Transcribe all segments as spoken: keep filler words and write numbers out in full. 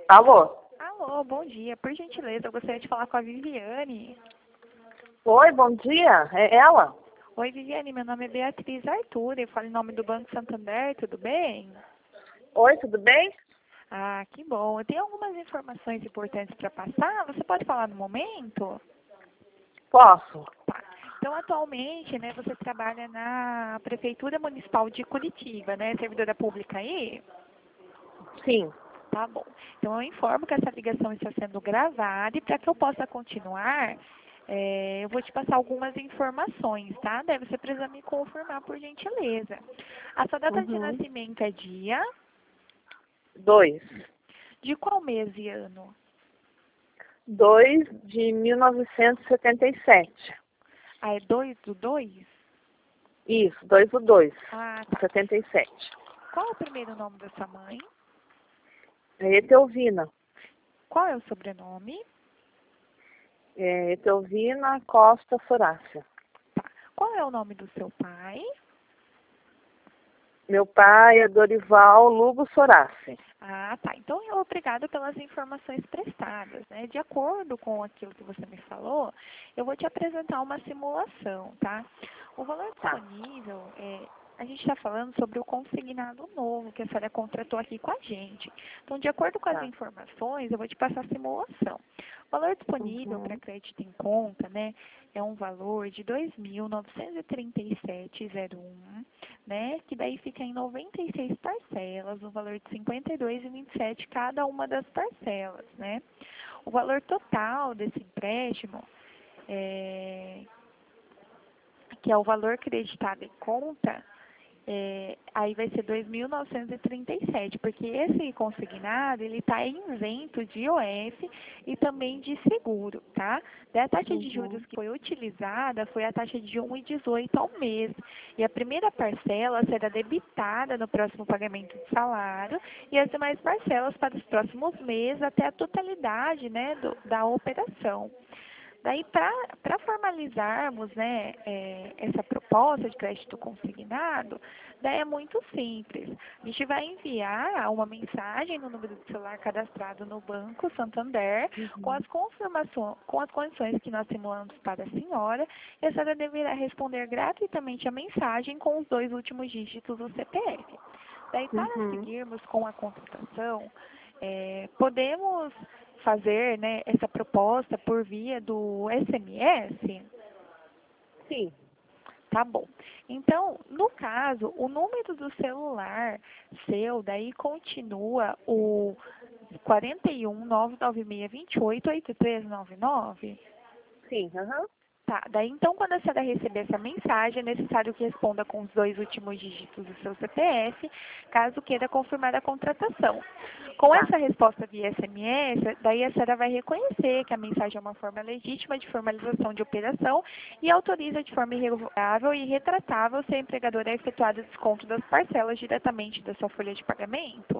Alô? Alô, bom dia. Por gentileza, eu gostaria de falar com a Viviane. Oi, bom dia. É ela? Oi, Viviane, meu nome é Beatriz Arthur, eu falo em nome do Banco Santander, tudo bem? Oi, tudo bem? Ah, que bom. Eu tenho algumas informações importantes para passar, você pode falar no momento? Posso? Tá. Então, atualmente, né, você trabalha na Prefeitura Municipal de Curitiba, né, servidora pública aí? Sim. Tá bom. Então, eu informo que essa ligação está sendo gravada e para que eu possa continuar, é, eu vou te passar algumas informações, tá? Daí você precisa me confirmar, por gentileza. A sua data de Uhum. nascimento é dia? Dois. De qual mês e ano? Dois de mil novecentos e setenta e sete. Ah, é dois do dois? Isso, dois do dois. Ah, tá. Setenta e sete. Qual é o primeiro nome da sua mãe? É Etelvina. Qual é o sobrenome? É Etelvina Costa Sorácia. Tá. Qual é o nome do seu pai? Meu pai é Dorival Lugo Sorácia. Ah, tá. Então, eu obrigada pelas informações prestadas, né? De acordo com aquilo que você me falou, eu vou te apresentar uma simulação, tá? O valor Tá. disponível, é, a gente está falando sobre o consignado novo que a senhora contratou aqui com a gente. Então, de acordo com as Tá. informações, eu vou te passar a simulação. O valor disponível para Uhum. crédito em conta, né, é um valor de dois mil novecentos e trinta e sete vírgula zero um, né, que daí fica em noventa e seis parcelas, no valor de cinquenta e dois vírgula vinte e sete cada uma das parcelas, né. O valor total desse empréstimo, é, que é o valor creditado em conta, é, aí vai ser dois mil novecentos e trinta e sete, porque esse consignado, ele está isento de I O F e também de seguro, tá? Daí a taxa de Uhum. juros que foi utilizada foi a taxa de um vírgula dezoito ao mês. E a primeira parcela será debitada no próximo pagamento de salário e as demais parcelas para os próximos meses até a totalidade, né, do, da operação. Daí, para formalizarmos, né, é, essa proposta de crédito consignado, daí é muito simples. A gente vai enviar uma mensagem no número de celular cadastrado no Banco Santander com Uhum. as confirmações, com as condições que nós simulamos para a senhora, e a senhora deverá responder gratuitamente a mensagem com os dois últimos dígitos do C P F. Daí, para Uhum. seguirmos com a contratação, é, podemos fazer, né, essa proposta por via do S M S? Sim. Tá bom. Então, no caso, o número do celular seu, daí continua o quarenta e um, nove nove seis, vinte e oito, oitenta e três noventa e nove? Sim. Uhum. Tá, daí então quando a senhora receber essa mensagem, é necessário que responda com os dois últimos dígitos do seu C P F, caso queira confirmar a contratação. Com Tá. essa resposta via S M S, daí a senhora vai reconhecer que a mensagem é uma forma legítima de formalização de operação e autoriza de forma irrevogável e retratável se a empregadora efetuar o desconto das parcelas diretamente da sua folha de pagamento.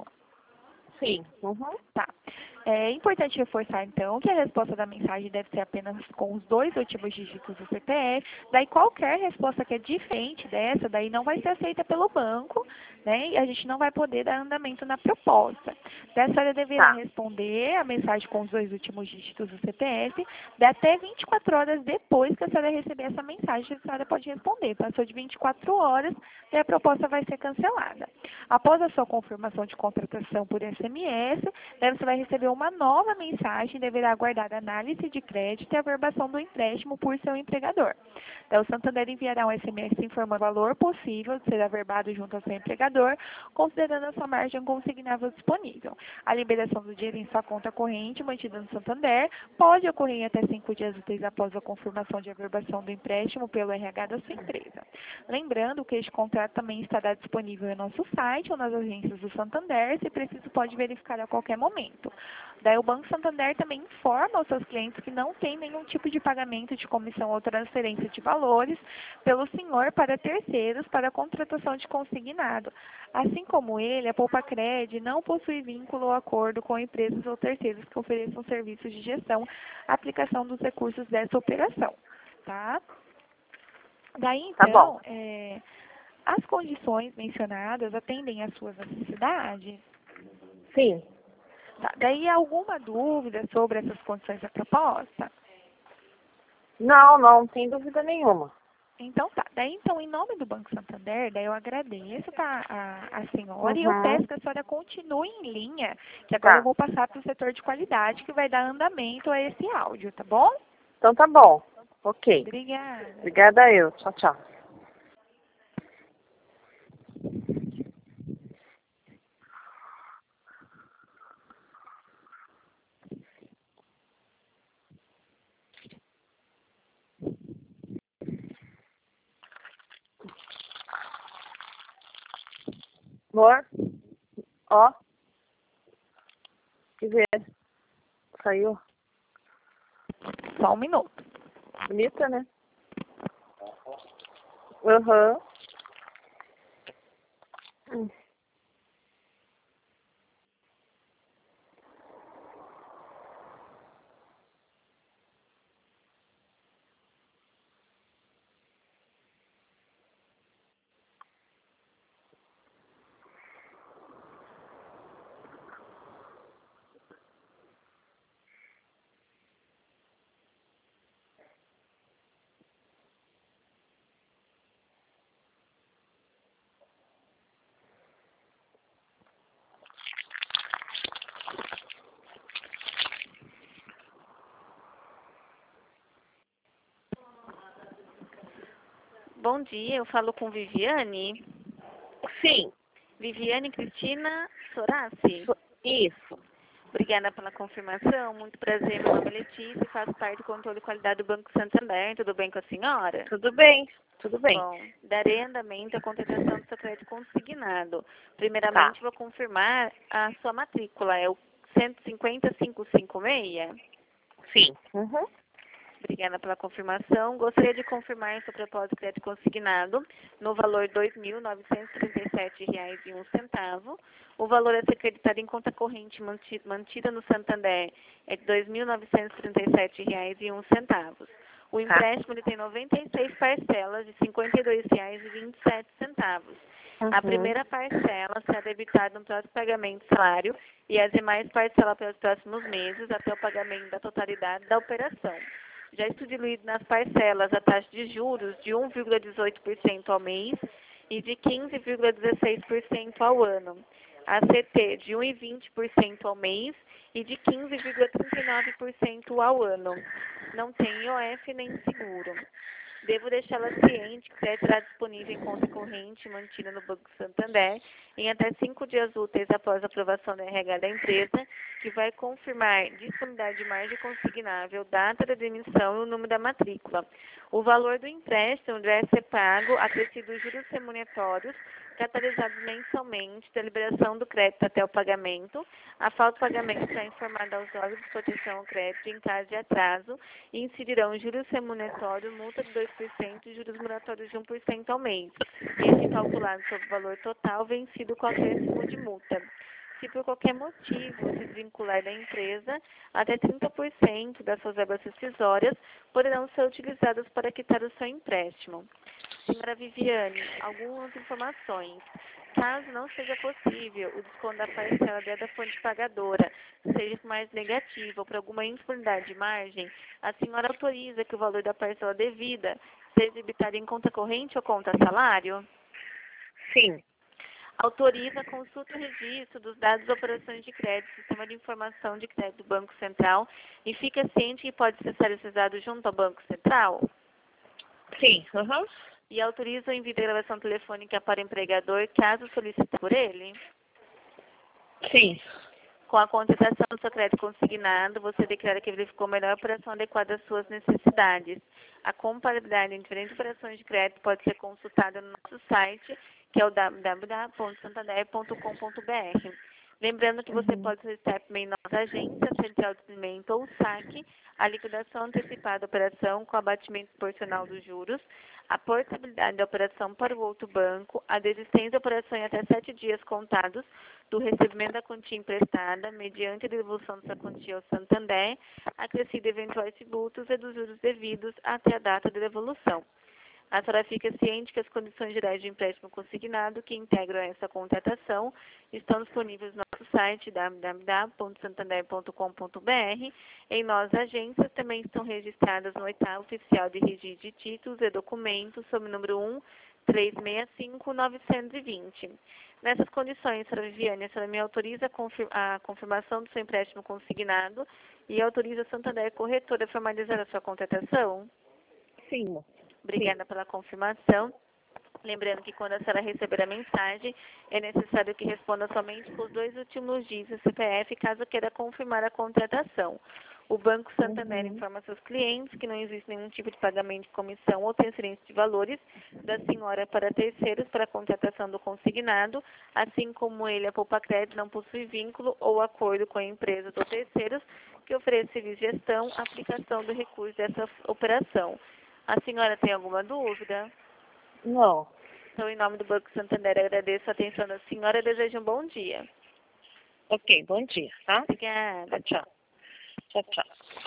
Sim. Uhum. Tá. É importante reforçar, então, que a resposta da mensagem deve ser apenas com os dois últimos dígitos do C P F. Daí, qualquer resposta que é diferente dessa, daí não vai ser aceita pelo banco, né? E a gente não vai poder dar andamento na proposta. Daí, a senhora deverá Tá. responder a mensagem com os dois últimos dígitos do C P F, daí até vinte e quatro horas depois que a senhora receber essa mensagem, a senhora pode responder. Passou de vinte e quatro horas, daí a proposta vai ser cancelada. Após a sua confirmação de contratação por S M S, daí você vai receber uma nova mensagem e deverá aguardar a análise de crédito e a averbação do empréstimo por seu empregador. Daí o Santander enviará um S M S informando o valor possível de ser averbado junto ao seu empregador, considerando a sua margem consignável disponível. A liberação do dinheiro em sua conta corrente, mantida no Santander, pode ocorrer em até cinco dias úteis após a confirmação de averbação do empréstimo pelo R H da sua empresa. Lembrando que este contrato também estará disponível em nosso site ou nas agências do Santander, se preciso pode verificar a qualquer momento. Daí o Banco Santander também informa aos seus clientes que não tem nenhum tipo de pagamento de comissão ou transferência de valores pelo senhor para terceiros para a contratação de consignado. Assim como ele, a Poupacred não possui vínculo ou acordo com empresas ou terceiros que ofereçam serviços de gestão, aplicação dos recursos dessa operação. Tá? Daí Tá bom. então, é, as condições mencionadas atendem às suas necessidades? Sim. Tá, daí alguma dúvida sobre essas condições da proposta? Não, não tem dúvida nenhuma. Então tá, daí então em nome do Banco Santander, daí eu agradeço tá, a, a senhora e eu Uhum. peço que a senhora continue em linha, que agora eu Tá. vou passar para o setor de qualidade que vai dar andamento a esse áudio, tá bom? Então tá bom. Ok. Obrigada. Obrigada eu. Tchau, tchau. Amor? Ó. Que ver. Saiu. Só um minuto. Bonita, né? Aham. Hum. Bom dia, eu falo com Viviane. Sim. Viviane Cristina Sorassi. So- Isso. Obrigada pela confirmação. Muito prazer, meu nome é Letícia e faço parte do controle de qualidade do Banco Santander. Tudo bem com a senhora? Tudo bem. Tudo bem. Bom, darei andamento à contratação do seu crédito consignado. Primeiramente, Tá. vou confirmar a sua matrícula. É o cento e cinquenta mil quinhentos e cinquenta e seis? Sim. Uhum. Obrigada pela confirmação. Gostaria de confirmar seu propósito de crédito consignado no valor de dois mil novecentos e trinta e sete reais e um centavo. O valor a ser acreditado em conta corrente manti- mantida no Santander é de dois mil novecentos e trinta e sete reais e um centavo. O Tá. empréstimo ele tem noventa e seis parcelas de cinquenta e dois reais e vinte e sete centavos. A Uhum. primeira parcela será debitada no próximo pagamento do salário e as demais parcelas pelos próximos meses até o pagamento da totalidade da operação. Já está diluído nas parcelas a taxa de juros de um vírgula dezoito por cento ao mês e de quinze vírgula dezesseis por cento ao ano. A C T de um vírgula vinte por cento ao mês e de quinze vírgula trinta e nove por cento ao ano. Não tem I O F nem seguro. Devo deixá-la ciente que será disponível em conta corrente mantida no Banco Santander em até cinco dias úteis após a aprovação da R H da empresa, que vai confirmar disponibilidade de margem consignável, data da demissão e o número da matrícula. O valor do empréstimo deve ser pago acrescido os juros remuneratórios, catalisados mensalmente da liberação do crédito até o pagamento. A falta de pagamento será informada aos órgãos de proteção ao crédito em caso de atraso e incidirão juros remuneratórios, multa de dois por cento e juros moratórios de um por cento ao mês. Este calculado sobre o valor total vencido com acréscimo de multa. Se por qualquer motivo se desvincular da empresa, até trinta por cento das suas verbas rescisórias poderão ser utilizadas para quitar o seu empréstimo. Senhora Viviane, algumas informações. Caso não seja possível o desconto da parcela da fonte pagadora seja mais negativa ou por alguma indisponibilidade de margem, a senhora autoriza que o valor da parcela devida seja debitado em conta corrente ou conta salário? Sim. Autoriza a consulta e registro dos dados das operações de crédito, Sistema de Informação de Crédito do Banco Central, e fica ciente que pode ser solicitado junto ao Banco Central? Sim. Uhum. E autoriza o envio de gravação telefônica para o empregador, caso solicitado por ele? Sim. Com a contratação do seu crédito consignado, você declara que verificou a melhor operação adequada às suas necessidades. A comparabilidade em diferentes operações de crédito pode ser consultada no nosso site, que é o w w w ponto santander ponto com ponto b r. Lembrando que você Uhum. pode solicitar por meio de nossa agência, central de atendimento ou saque, a liquidação antecipada da operação com abatimento proporcional dos juros, a portabilidade da operação para o outro banco, a desistência da operação em até sete dias contados do recebimento da quantia emprestada, mediante a devolução dessa quantia ao Santander, acrescido eventuais tributos e dos juros devidos até a data de devolução. A senhora fica ciente que as condições gerais de empréstimo consignado que integram essa contratação estão disponíveis no nosso site w w w ponto santander ponto com ponto b r. Em nossas agências também estão registradas no oitavo oficial de registro de títulos e documentos sob o número um três seis cinco nove dois zero. Nessas condições, senhora Viviane, a senhora me autoriza a, confirma, a confirmação do seu empréstimo consignado e autoriza a Santander Corretora a formalizar a sua contratação? Sim. Obrigada pela confirmação. Lembrando que quando a senhora receber a mensagem, é necessário que responda somente com os dois últimos dígitos do C P F, caso queira confirmar a contratação. O Banco Santander Uhum. informa seus clientes que não existe nenhum tipo de pagamento de comissão ou transferência de valores da senhora para terceiros para a contratação do consignado, assim como ele, a Poupa Crédito, não possui vínculo ou acordo com a empresa ou terceiros que ofereça serviço de gestão, aplicação do recurso dessa operação. A senhora tem alguma dúvida? Não. Então, em nome do Banco Santander, agradeço a atenção da senhora e desejo um bom dia. Ok, bom dia, tá? Obrigada. Tchau, tchau. Tchau, tchau.